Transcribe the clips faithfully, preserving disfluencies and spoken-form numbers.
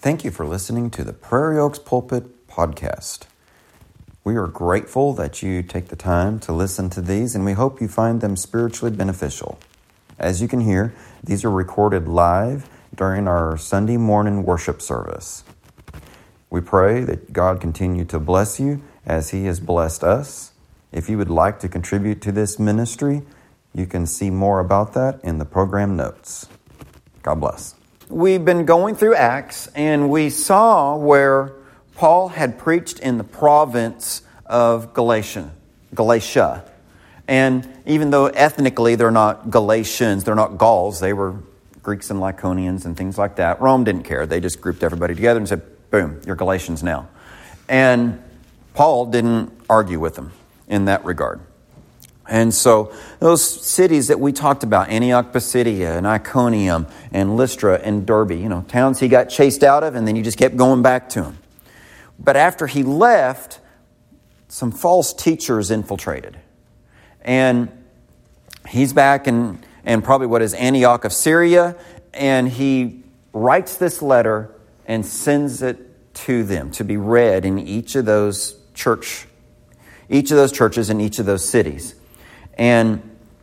Thank you for listening to the Prairie Oaks Pulpit Podcast. We are grateful that you take the time to listen to these, and we hope you find them spiritually beneficial. As you can hear, these are recorded live during our Sunday morning worship service. We pray that God continue to bless you as He has blessed us. If you would like to contribute to this ministry, you can see more about that in the program notes. God bless. We've been going through Acts, and we saw where Paul had preached in the province of Galatia. Galatia. And even though ethnically they're not Galatians, they're not Gauls, they were Greeks and Lycaonians and things like that. Rome didn't care. They just grouped everybody together and said, boom, you're Galatians now. And Paul didn't argue with them in that regard. And so those cities that we talked about, Antioch, Pisidia, and Iconium, and Lystra, and Derbe, you know, towns he got chased out of, and then you just kept going back to them. But after he left, some false teachers infiltrated. And he's back in, in probably what is Antioch of Syria, and he writes this letter and sends it to them to be read in each of those church, each of those churches in each of those cities. And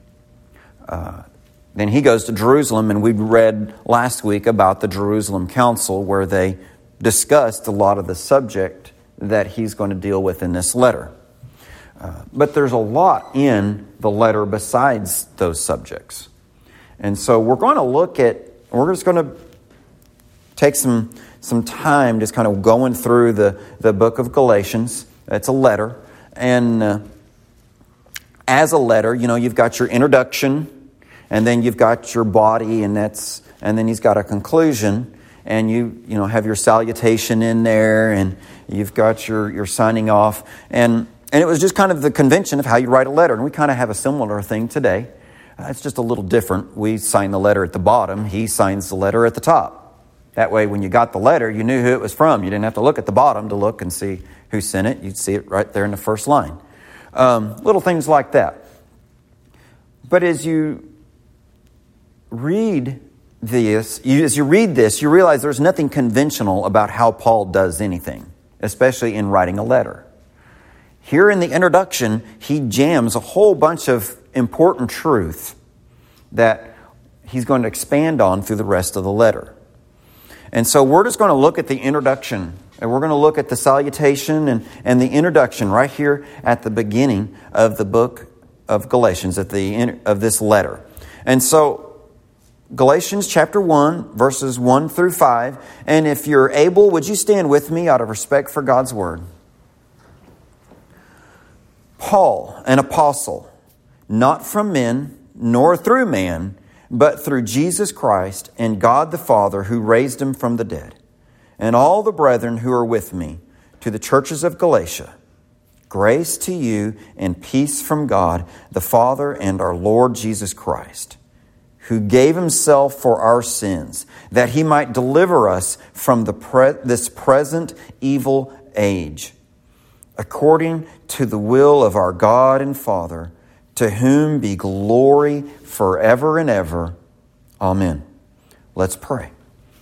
uh, then he goes to Jerusalem, and we read last week about the Jerusalem Council where they discussed a lot of the subject that he's going to deal with in this letter. Uh, but there's a lot in the letter besides those subjects. And so we're going to look at, we're just going to take some some time just kind of going through the, the book of Galatians. It's a letter. And uh, as a letter, you know, you've got your introduction, and then you've got your body, and that's, and then he's got a conclusion, and you, you know, have your salutation in there, and you've got your, your signing off, and and it was just kind of the convention of how you write a letter, and we kind of have a similar thing today. Uh, it's just a little different. We sign the letter at the bottom. He signs the letter at the top. That way, when you got the letter, you knew who it was from. You didn't have to look at the bottom to look and see who sent it. You'd see it right there in the first line. Um, little things like that. But as you read this, you, as you read this, you realize there's nothing conventional about how Paul does anything, especially in writing a letter. Here in the introduction, he jams a whole bunch of important truth that he's going to expand on through the rest of the letter. And so we're just going to look at the introduction. And we're going to look at the salutation and, and the introduction right here at the beginning of the book of Galatians, at the of this letter. And so Galatians chapter one, verses one through five. And if you're able, would you stand with me out of respect for God's word? Paul, an apostle, not from men, nor through man, but through Jesus Christ and God the Father who raised him from the dead, and all the brethren who are with me, to the churches of Galatia. Grace to you and peace from God, the Father and our Lord Jesus Christ, who gave himself for our sins, that he might deliver us from the pre- this present evil age, according to the will of our God and Father, to whom be glory forever and ever. Amen. Let's pray.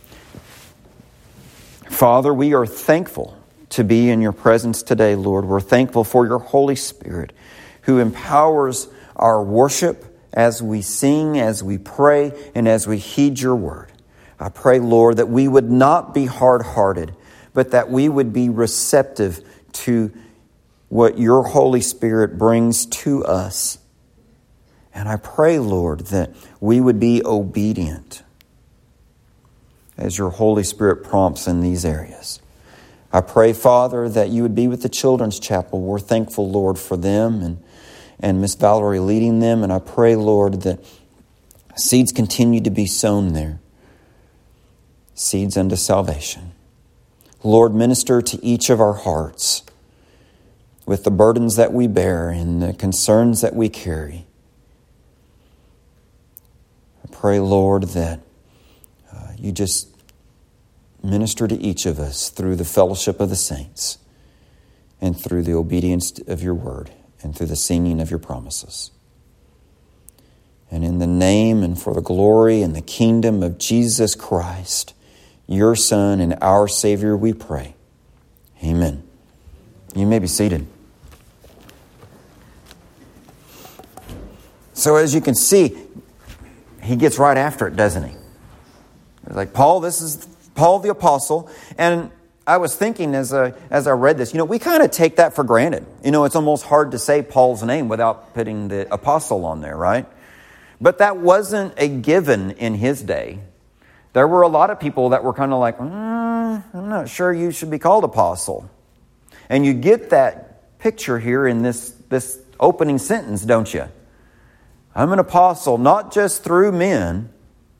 Father, we are thankful to be in your presence today, Lord. We're thankful for your Holy Spirit who empowers our worship as we sing, as we pray, and as we heed your word. I pray, Lord, that we would not be hard-hearted, but that we would be receptive to what your Holy Spirit brings to us. And I pray, Lord, that we would be obedient as your Holy Spirit prompts in these areas. I pray, Father, that you would be with the Children's Chapel. We're thankful, Lord, for them and, and Miss Valerie leading them. And I pray, Lord, that seeds continue to be sown there. Seeds unto salvation. Lord, minister to each of our hearts with the burdens that we bear and the concerns that we carry. I pray, Lord, that uh, you just minister to each of us through the fellowship of the saints and through the obedience of your word and through the singing of your promises. And in the name and for the glory and the kingdom of Jesus Christ, your Son and our Savior, we pray. Amen. You may be seated. So as you can see, he gets right after it, doesn't he? It's like, Paul, this is Paul the Apostle. And I was thinking as I, as I read this, you know, we kind of take that for granted. You know, it's almost hard to say Paul's name without putting the apostle on there, right? But that wasn't a given in his day. There were a lot of people that were kind of like, mm, I'm not sure you should be called apostle. And you get that picture here in this, this opening sentence, don't you? I'm an apostle, not just through men,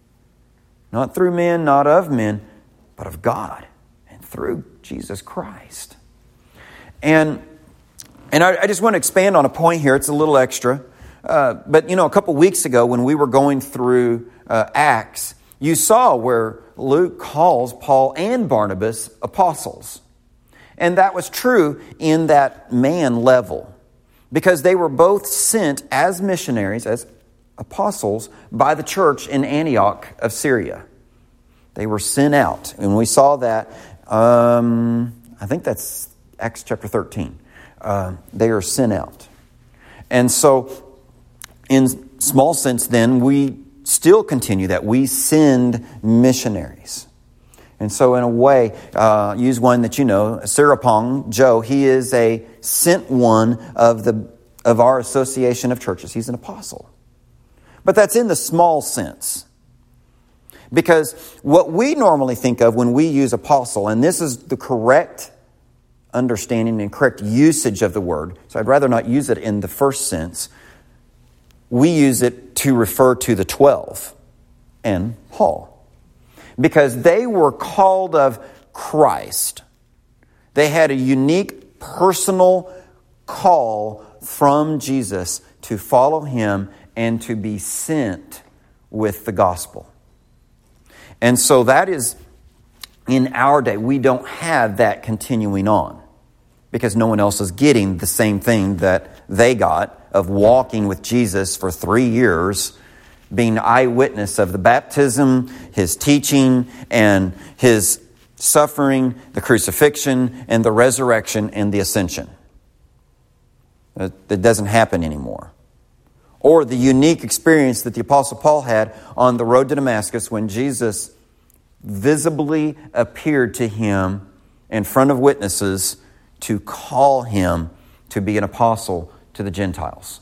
not through men, not of men, but of God and through Jesus Christ. And and I, I just want to expand on a point here. It's a little extra. Uh, but, you know, a couple weeks ago when we were going through uh, Acts, you saw where Luke calls Paul and Barnabas apostles. And that was true in that man level. Because they were both sent as missionaries, as apostles, by the church in Antioch of Syria. They were sent out. And we saw that, um, I think that's Acts chapter thirteen. Uh, they are sent out. And so, in small sense then, we still continue that. We send missionaries. And so in a way, uh, use one that you know, Sarapong Joe, he is a sent one of the of our association of churches. He's an apostle. But that's in the small sense. Because what we normally think of when we use apostle, and this is the correct understanding and correct usage of the word, so I'd rather not use it in the first sense, we use it to refer to the twelve and Paul. Because they were called of Christ. They had a unique personal call from Jesus to follow Him and to be sent with the gospel. And so that is, in our day, we don't have that continuing on. Because no one else is getting the same thing that they got of walking with Jesus for three years, being eyewitness of the baptism, His teaching, and His suffering, the crucifixion, and the resurrection, and the ascension. That doesn't happen anymore. Or the unique experience that the Apostle Paul had on the road to Damascus when Jesus visibly appeared to him in front of witnesses to call him to be an apostle to the Gentiles.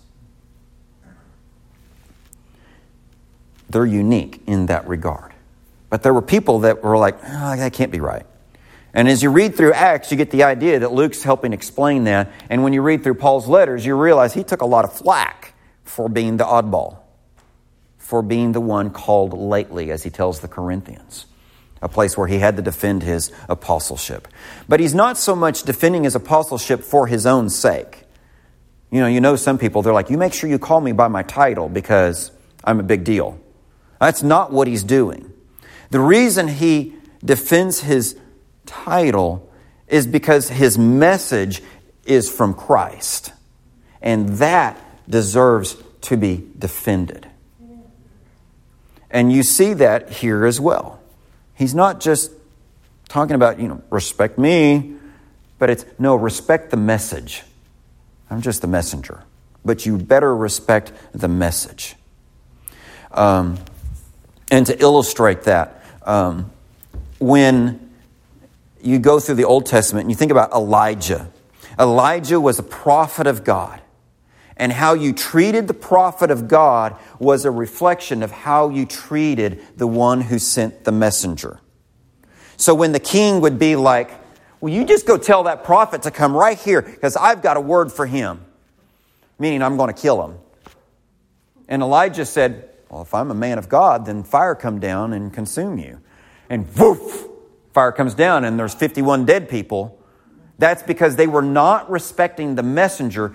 They're unique in that regard. But there were people that were like, oh, that can't be right. And as you read through Acts, you get the idea that Luke's helping explain that. And when you read through Paul's letters, you realize he took a lot of flack for being the oddball, for being the one called lately, as he tells the Corinthians, a place where he had to defend his apostleship. But he's not so much defending his apostleship for his own sake. You know, you know some people, they're like, you make sure you call me by my title because I'm a big deal. That's not what he's doing. The reason he defends his title is because his message is from Christ. And that deserves to be defended. And you see that here as well. He's not just talking about, you know, respect me, but it's, no, respect the message. I'm just the messenger. But you better respect the message. Um, and to illustrate that, um, when you go through the Old Testament and you think about Elijah. Elijah was a prophet of God. And how you treated the prophet of God was a reflection of how you treated the one who sent the messenger. So when the king would be like, well, you just go tell that prophet to come right here because I've got a word for him. Meaning I'm going to kill him. And Elijah said, well, if I'm a man of God, then fire come down and consume you. And woof, fire comes down and there's fifty-one dead people. That's because they were not respecting the messenger,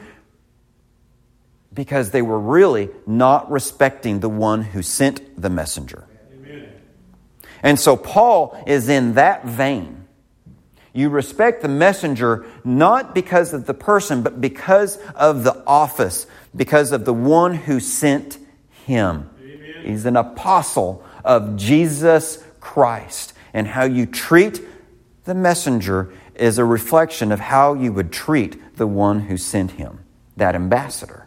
because they were really not respecting the one who sent the messenger. Amen. And so Paul is in that vein. You respect the messenger not because of the person, but because of the office, because of the one who sent him. Amen. He's an apostle of Jesus Christ. And how you treat the messenger is a reflection of how you would treat the one who sent him, that ambassador.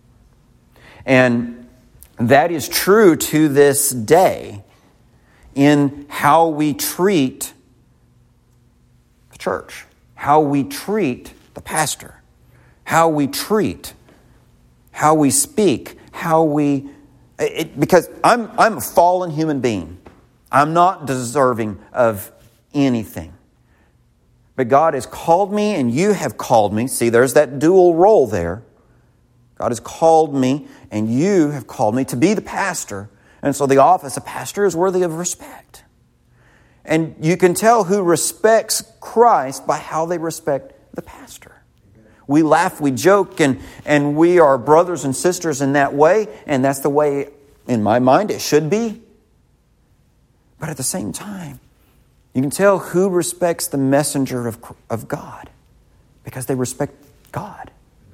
And that is true to this day in how we treat the church, how we treat the pastor, how we treat, how we speak, how we... It, because I'm, I'm a fallen human being. I'm not deserving of anything. But God has called me and you have called me. See, there's that dual role there. God has called me and you have called me to be the pastor. And so the office of pastor is worthy of respect. And you can tell who respects Christ by how they respect the pastor. We laugh, we joke, and, and we are brothers and sisters in that way. And that's the way, in my mind, it should be. But at the same time, you can tell who respects the messenger of, of God because they respect God.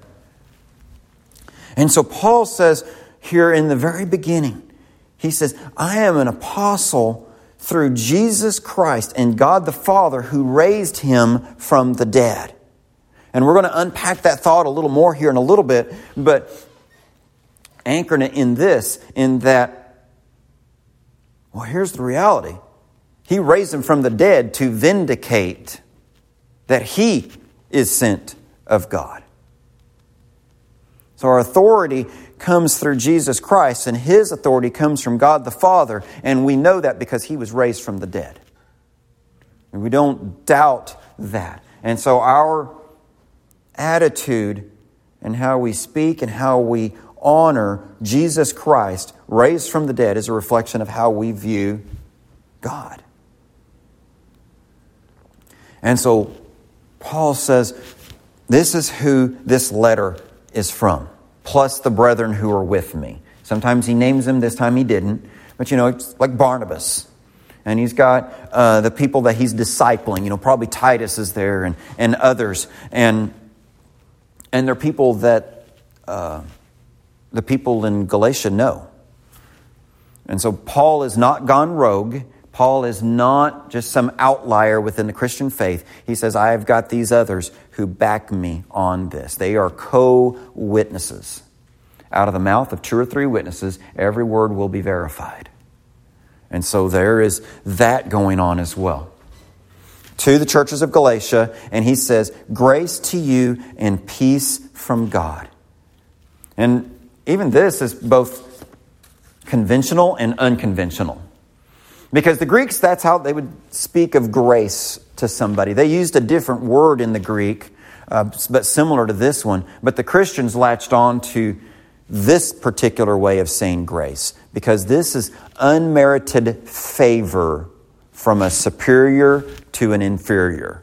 And so Paul says here in the very beginning, he says, I am an apostle through Jesus Christ and God the Father who raised him from the dead. And we're going to unpack that thought a little more here in a little bit, but anchoring it in this, in that, well, here's the reality. He raised him from the dead to vindicate that he is sent of God. So our authority comes through Jesus Christ, and his authority comes from God the Father, and we know that because he was raised from the dead. And we don't doubt that. And so our attitude and how we speak and how we honor Jesus Christ raised from the dead is a reflection of how we view God. And so Paul says, this is who this letter is from, plus the brethren who are with me. Sometimes he names them, this time he didn't. But you know, it's like Barnabas. And he's got uh, the people that he's discipling. You know, probably Titus is there and, and others. And and they're people that uh, the people in Galatia know. And so Paul has not gone rogue. Paul is not just some outlier within the Christian faith. He says, I have got these others who back me on this. They are co-witnesses. Out of the mouth of two or three witnesses, every word will be verified. And so there is that going on as well. To the churches of Galatia, and he says, grace to you and peace from God. And even this is both conventional and unconventional. Because the Greeks, that's how they would speak of grace to somebody. They used a different word in the Greek, uh, but similar to this one. But the Christians latched on to this particular way of saying grace, because this is unmerited favor from a superior to an inferior.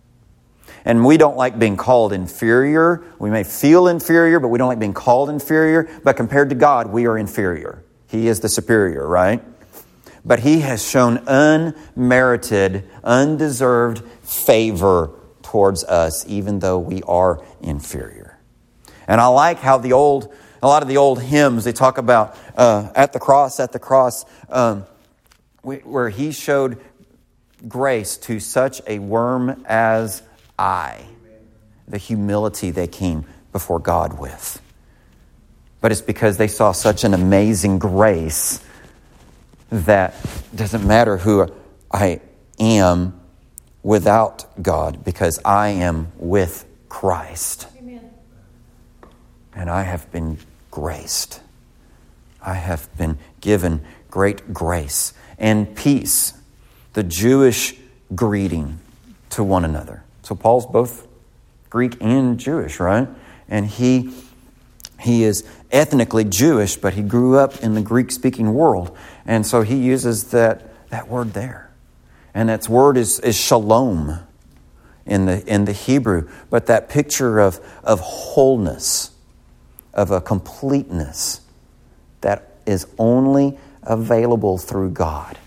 And we don't like being called inferior. We may feel inferior, but we don't like being called inferior. But compared to God, we are inferior. He is the superior, right? But He has shown unmerited, undeserved favor towards us, even though we are inferior. And I like how the old, a lot of the old hymns, they talk about uh, at the cross, at the cross, um, where He showed grace to such a worm as I. The humility they came before God with. But it's because they saw such an amazing grace that it doesn't matter who I am without God, because I am with Christ. Amen. And I have been graced. I have been given great grace and peace. The Jewish greeting to one another. So Paul's both Greek and Jewish, right? And he he is ethnically Jewish, but he grew up in the Greek-speaking world. And so he uses that, that word there. And that word is, is shalom in the in the Hebrew. But that picture of, of wholeness, of a completeness that is only available through God.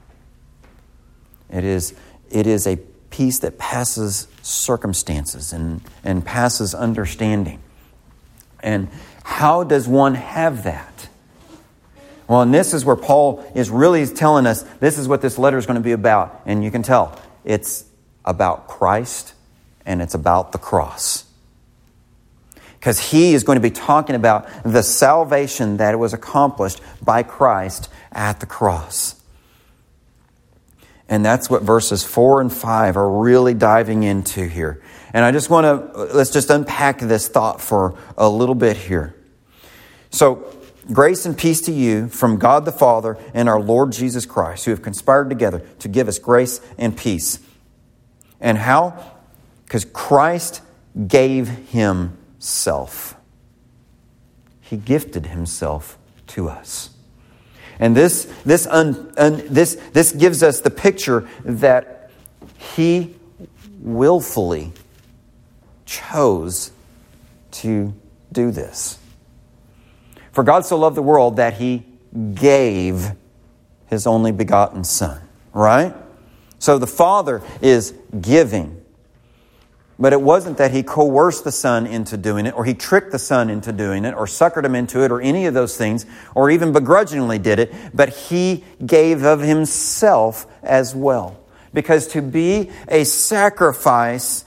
It is, it is a peace that passes circumstances and, and passes understanding. And how does one have that? Well, and this is where Paul is really telling us this is what this letter is going to be about. And you can tell it's about Christ and it's about the cross. Because he is going to be talking about the salvation that was accomplished by Christ at the cross. And that's what verses four and five are really diving into here. And I just want to, let's just unpack this thought for a little bit here. So, grace and peace to you from God the Father and our Lord Jesus Christ, who have conspired together to give us grace and peace. And how? Because Christ gave himself. He gifted himself to us. And this this un, un, this this gives us the picture that he willfully chose to do this. For God so loved the world that he gave his only begotten Son. Right? So the Father is giving. But it wasn't that he coerced the Son into doing it, or he tricked the Son into doing it, or suckered him into it, or any of those things, or even begrudgingly did it. But he gave of himself as well. Because to be a sacrifice,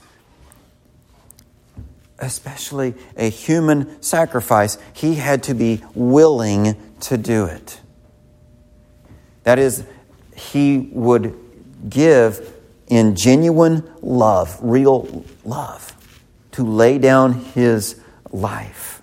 especially a human sacrifice, he had to be willing to do it. That is, he would give in genuine love, real love, to lay down his life.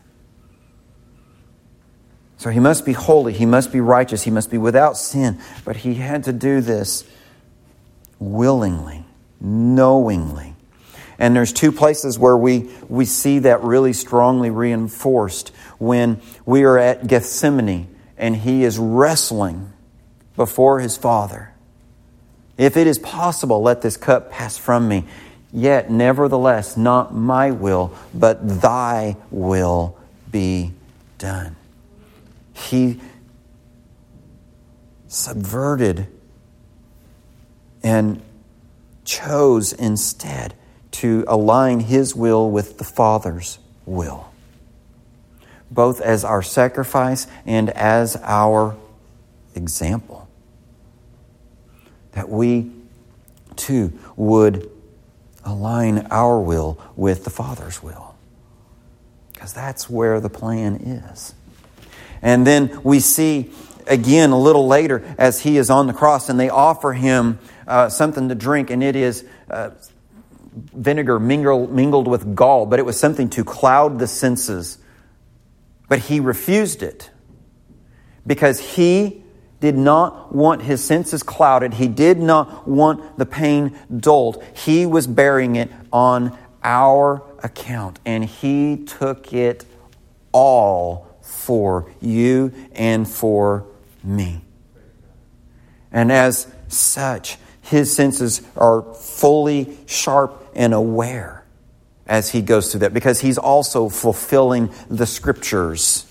So he must be holy, he must be righteous, he must be without sin, but he had to do this willingly, knowingly. And there's two places where we, we see that really strongly reinforced. When we are at Gethsemane and he is wrestling before his Father. If it is possible, let this cup pass from me. Yet, nevertheless, not my will, but thy will be done. He subverted and chose instead to align his will with the Father's will, both as our sacrifice and as our example. That we, too, would align our will with the Father's will. Because that's where the plan is. And then we see, again, a little later, as he is on the cross, and they offer him uh, something to drink, and it is uh, vinegar mingled, mingled with gall, but it was something to cloud the senses. But he refused it. Because he did not want his senses clouded. He did not want the pain dulled. He was bearing it on our account. And he took it all for you and for me. And as such, his senses are fully sharp and aware as he goes through that. Because he's also fulfilling the Scriptures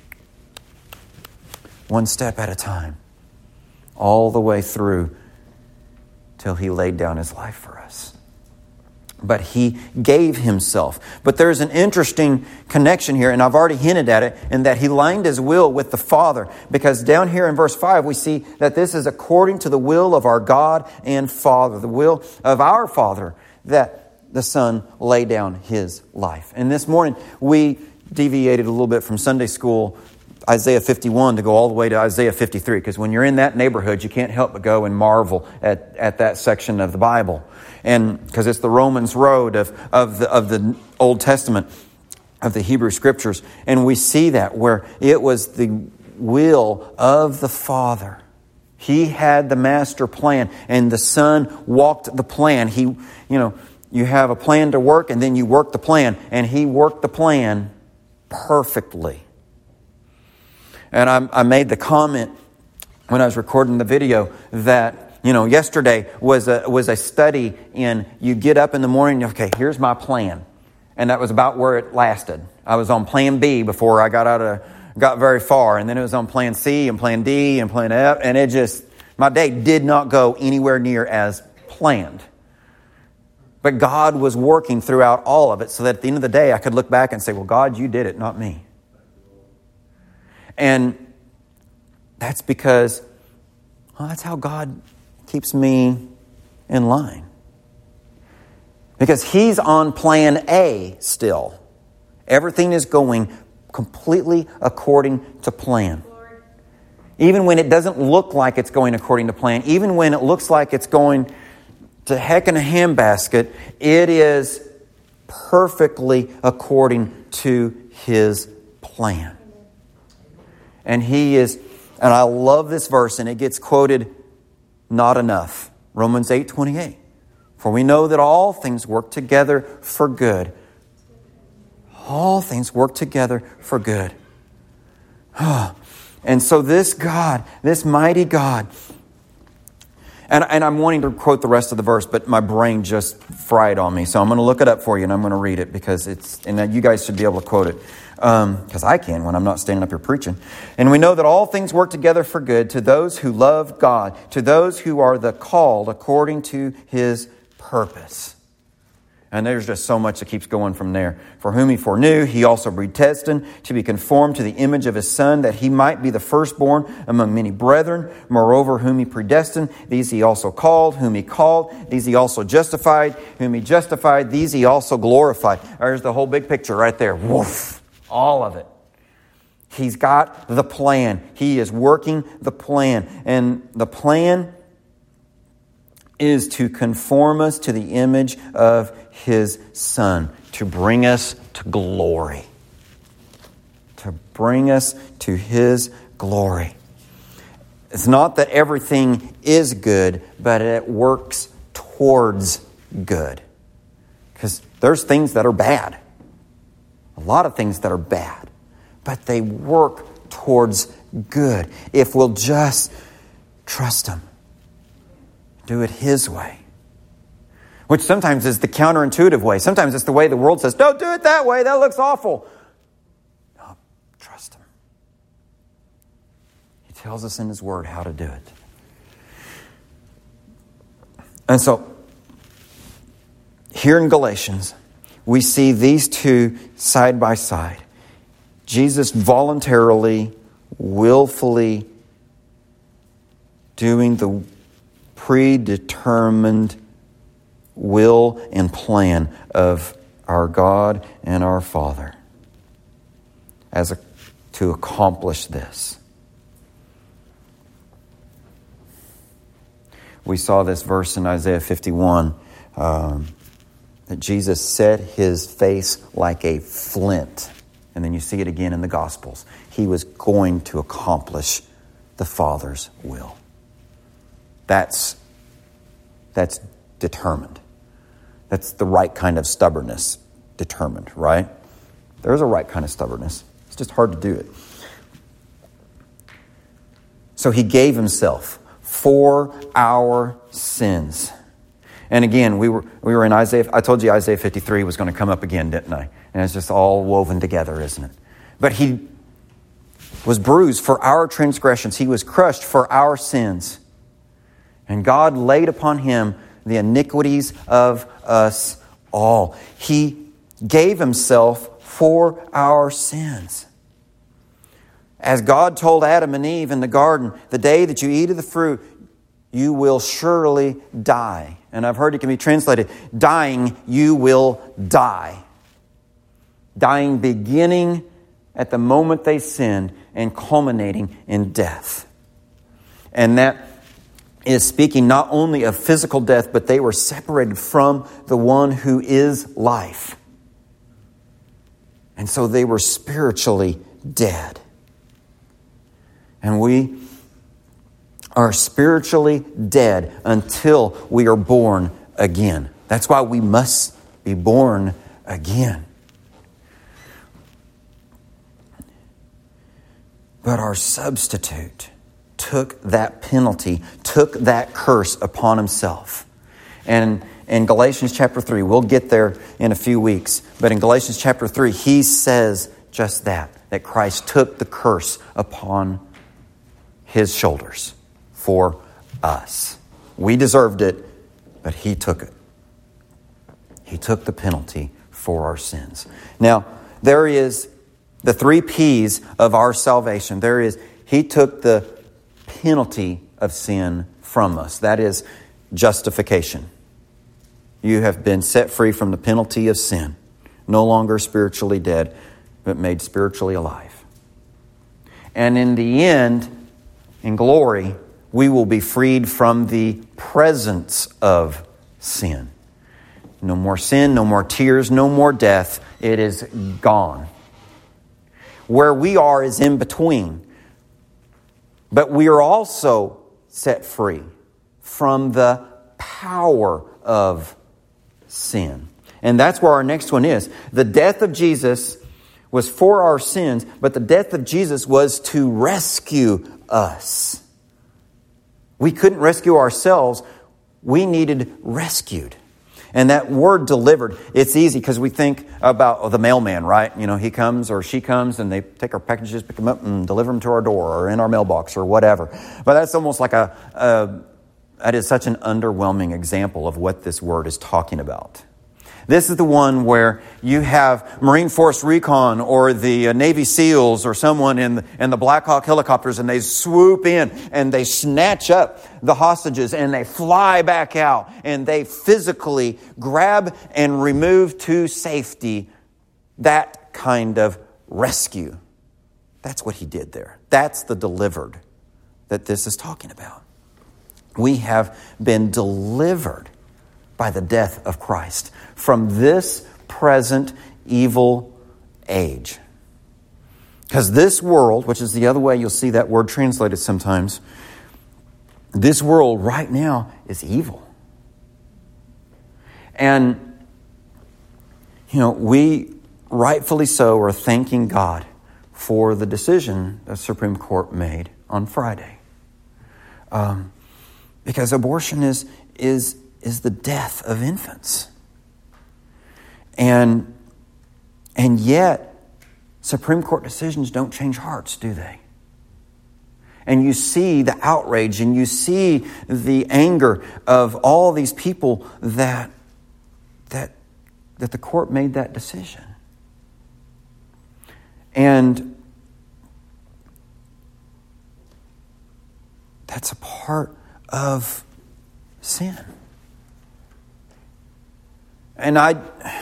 one step at a time, all the way through till he laid down his life for us. But he gave himself. But there's an interesting connection here, and I've already hinted at it, in that he lined his will with the Father. Because down here in verse five, we see that this is according to the will of our God and Father, the will of our Father, that the Son lay down his life. And this morning, we deviated a little bit from Sunday school, Isaiah fifty-one, to go all the way to Isaiah fifty-three. Because when you're in that neighborhood, you can't help but go and marvel at, at that section of the Bible. And because it's the Romans road of, of, the, of the Old Testament, of the Hebrew Scriptures. And we see that where it was the will of the Father. He had the master plan, and the Son walked the plan. He, you know, you have a plan to work, and then you work the plan. And He worked the plan perfectly. And I, I made the comment when I was recording the video that, you know, yesterday was a was a study in, you get up in the morning, okay, here's my plan. And that was about where it lasted. I was on plan B before I got out of got very far. And then it was on plan C and plan D and plan F. And it just, my day did not go anywhere near as planned. But God was working throughout all of it so that at the end of the day I could look back and say, well, God, you did it, not me. And That's because, well, that's how God keeps me in line. Because He's on plan A still. Everything is going completely according to plan. Even when it doesn't look like it's going according to plan, even when it looks like it's going to heck in a handbasket, it is perfectly according to His plan. And He is, and I love this verse, and it gets quoted not enough. Romans eight twenty-eight. For we know that all things work together for good. All things work together for good. And so this God, this mighty God, and, and I'm wanting to quote the rest of the verse, but my brain just fried on me. So I'm going to look it up for you, and I'm going to read it because it's, and you guys should be able to quote it. Because um, I can when I'm not standing up here preaching. And we know that all things work together for good to those who love God, to those who are the called according to His purpose. And there's just so much that keeps going from there. For whom He foreknew, He also predestined to be conformed to the image of His Son, that He might be the firstborn among many brethren. Moreover, whom He predestined, these He also called. Whom He called, these He also justified. Whom He justified, these He also glorified. There's the whole big picture right there. Woof! All of it. He's got the plan. He is working the plan. And the plan is to conform us to the image of His Son, to bring us to glory. To bring us to His glory. It's not that everything is good, but it works towards good. Because there's things that are bad. A lot of things that are bad. But they work towards good. If we'll just trust Him. Do it His way. Which sometimes is the counterintuitive way. Sometimes it's the way the world says, don't do it that way, that looks awful. No, trust Him. He tells us in His Word how to do it. And so, here in Galatians, we see these two side by side. Jesus voluntarily, willfully doing the predetermined will and plan of our God and our Father as a, to accomplish this. We saw this verse in Isaiah fifty-one, um, that Jesus set His face like a flint. And then you see it again in the Gospels. He was going to accomplish the Father's will. That's, that's determined. That's the right kind of stubbornness. Determined, right? There's a right kind of stubbornness. It's just hard to do it. So He gave Himself for our sins. And again, we were we were in Isaiah. I told you Isaiah fifty-three was going to come up again, didn't I? And it's just all woven together, isn't it? But He was bruised for our transgressions. He was crushed for our sins. And God laid upon Him the iniquities of us all. He gave Himself for our sins. As God told Adam and Eve in the garden, the day that you eat of the fruit, you will surely die. And I've heard it can be translated, dying, you will die. Dying beginning at the moment they sinned and culminating in death. And that is speaking not only of physical death, but they were separated from the one who is life. And so they were spiritually dead. And we are spiritually dead until we are born again. That's why we must be born again. But our substitute took that penalty, took that curse upon Himself. And in Galatians chapter three, we'll get there in a few weeks, but in Galatians chapter three, he says just that, that Christ took the curse upon His shoulders for us. We deserved it, but He took it. He took the penalty for our sins. Now, there is the three P's of our salvation. There is, He took the penalty of sin from us. That is justification. You have been set free from the penalty of sin. No longer spiritually dead, but made spiritually alive. And in the end, in glory, we will be freed from the presence of sin. No more sin, no more tears, no more death. It is gone. Where we are is in between. But we are also set free from the power of sin. And that's where our next one is. The death of Jesus was for our sins, but the death of Jesus was to rescue us. We couldn't rescue ourselves. We needed rescued. And that word delivered, it's easy because we think about oh, the mailman, right? You know, he comes or she comes and they take our packages, pick them up and deliver them to our door or in our mailbox or whatever. But that's almost like a, a that is such an underwhelming example of what this word is talking about. This is the one where you have Marine Force Recon or the Navy SEALs or someone in the, in the Black Hawk helicopters, and they swoop in and they snatch up the hostages and they fly back out and they physically grab and remove to safety. That kind of rescue. That's what he did there. That's the delivered that this is talking about. We have been delivered by the death of Christ from this present evil age. Because this world, which is the other way you'll see that word translated sometimes, this world right now is evil. And, you know, we rightfully so are thanking God for the decision the Supreme Court made on Friday. Um, because abortion is is is the death of infants. And and yet, Supreme Court decisions don't change hearts, do they? And you see the outrage and you see the anger of all these people that that that the court made that decision. And that's a part of sin. And I,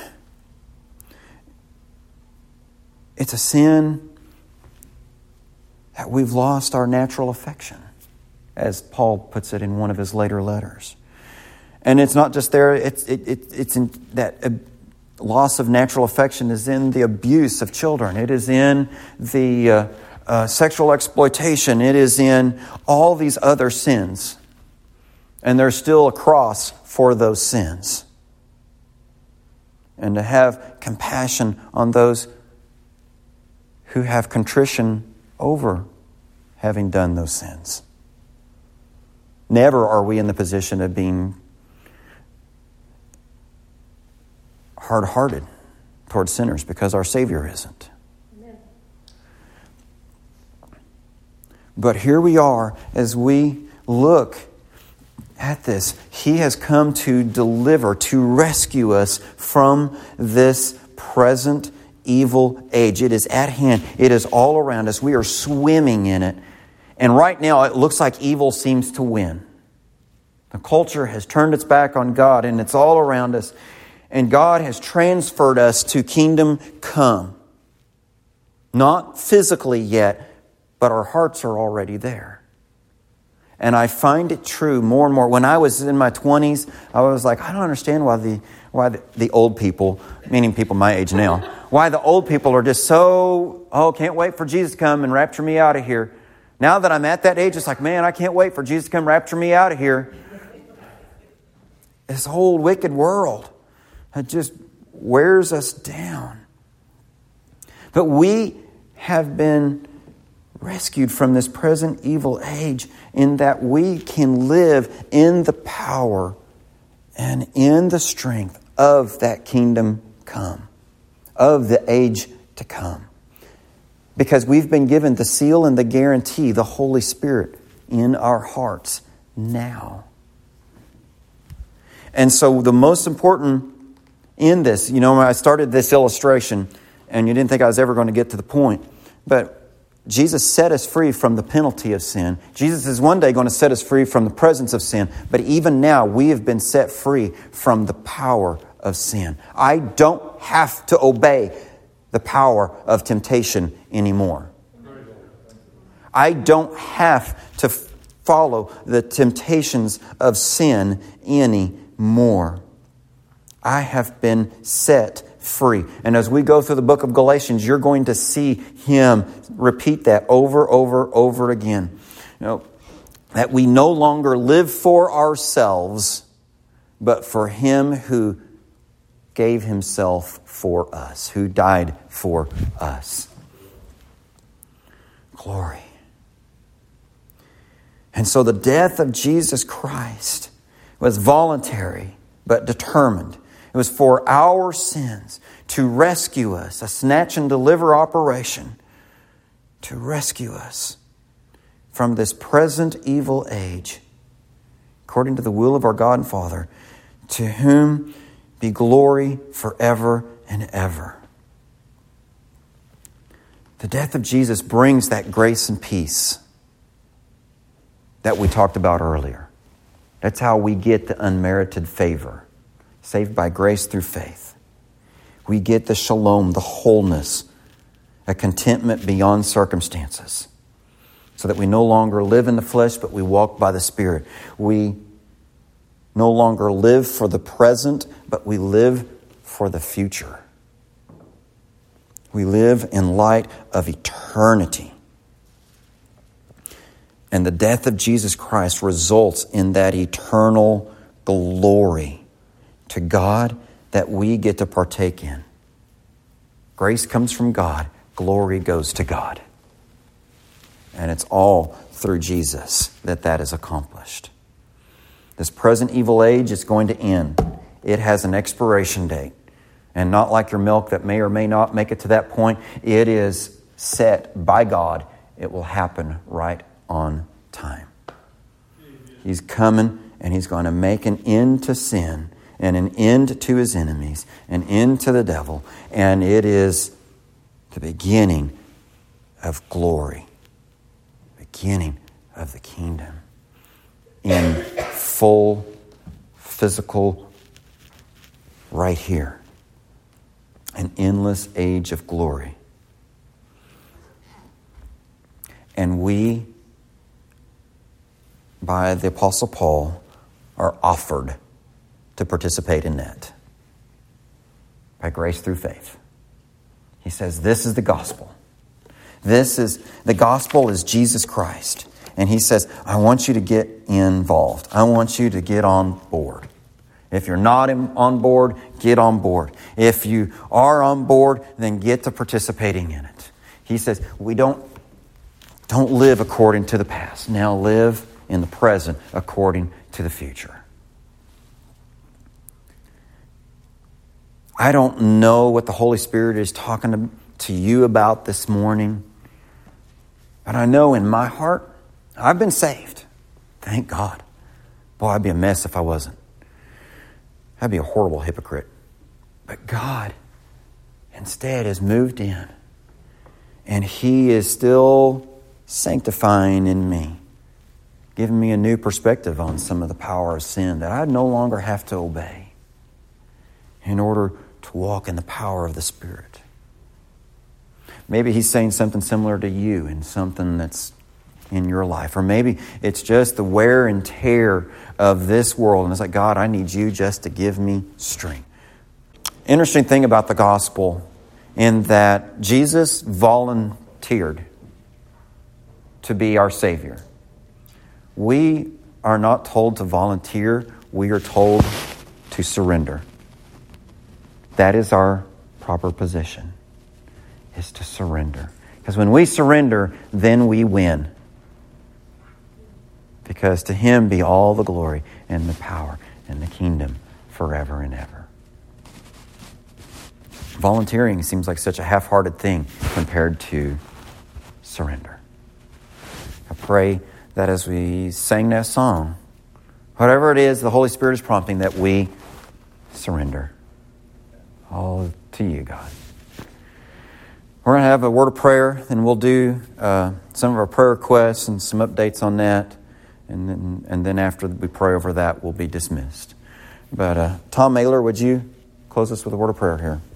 it's a sin that we've lost our natural affection, as Paul puts it in one of his later letters. And it's not just there, it's it, it, it's in that uh, loss of natural affection is in the abuse of children. It is in the uh, uh, sexual exploitation. It is in all these other sins. And there's still a cross for those sins. And to have compassion on those who have contrition over having done those sins. Never are we in the position of being hard-hearted towards sinners because our Savior isn't. Amen. But here we are as we look at this. He has come to deliver, to rescue us from this present evil age. It is at hand. It is all around us. We are swimming in it. And right now it looks like evil seems to win. The culture has turned its back on God and it's all around us. And God has transferred us to kingdom come. Not physically yet, but our hearts are already there. And I find it true more and more. When I was in my twenties, I was like, I don't understand why the why the, the old people, meaning people my age now, why the old people are just so, oh, can't wait for Jesus to come and rapture me out of here. Now that I'm at that age, it's like, man, I can't wait for Jesus to come rapture me out of here. This whole wicked world, it just wears us down. But we have been rescued from this present evil age in that we can live in the power and in the strength of that kingdom come, of the age to come. Because we've been given the seal and the guarantee, the Holy Spirit, in our hearts now. And so the most important in this, you know, when I started this illustration, and you didn't think I was ever going to get to the point, but Jesus set us free from the penalty of sin. Jesus is one day going to set us free from the presence of sin. But even now, we have been set free from the power of sin. I don't have to obey the power of temptation anymore. I don't have to follow the temptations of sin anymore. I have been set free. And as we go through the book of Galatians, you're going to see him repeat that over, over, over again. You know, that we no longer live for ourselves, but for him who gave himself for us, who died for us. Glory. And so the death of Jesus Christ was voluntary but determined. It was for our sins, to rescue us, a snatch and deliver operation, to rescue us from this present evil age, according to the will of our God and Father, to whom be glory forever and ever. The death of Jesus brings that grace and peace that we talked about earlier. That's how we get the unmerited favor, saved by grace through faith. We get the shalom, the wholeness, a contentment beyond circumstances, so that we no longer live in the flesh, but we walk by the Spirit. We no longer live for the present, but we live for the future. We live in light of eternity. And the death of Jesus Christ results in that eternal glory to God that we get to partake in. Grace comes from God. Glory goes to God. And it's all through Jesus that that is accomplished. This present evil age is going to end. It has an expiration date. And not like your milk that may or may not make it to that point. It is set by God. It will happen right on time. He's coming and He's going to make an end to sin and an end to His enemies, an end to the devil. And it is the beginning of glory. Beginning of the kingdom. In full physical right here. An endless age of glory. And we, by the Apostle Paul, are offered to participate in that. By grace through faith. He says, this is the gospel. This is, the gospel is Jesus Christ. And He says, I want you to get involved. I want you to get on board. If you're not on board, get on board. If you are on board, then get to participating in it. He says, we don't, don't live according to the past. Now live in the present according to the future. I don't know what the Holy Spirit is talking to, to you about this morning. But I know in my heart, I've been saved. Thank God. Boy, I'd be a mess if I wasn't. I'd be a horrible hypocrite. But God instead has moved in. And He is still sanctifying in me. Giving me a new perspective on some of the power of sin that I no longer have to obey. In order to walk in the power of the Spirit. Maybe He's saying something similar to you in something that's in your life. Or maybe it's just the wear and tear of this world. And it's like, God, I need you just to give me strength. Interesting thing about the gospel in that Jesus volunteered to be our Savior. We are not told to volunteer. We are told to surrender. That is our proper position, is to surrender. Because when we surrender, then we win. Because to Him be all the glory and the power and the kingdom forever and ever. Volunteering seems like such a half-hearted thing compared to surrender. I pray that as we sang that song, whatever it is the Holy Spirit is prompting, that we surrender. All to you, God. We're going to have a word of prayer, and we'll do uh, some of our prayer requests and some updates on that. And then, and then after we pray over that, we'll be dismissed. But uh, Tom Mailer, would you close us with a word of prayer here?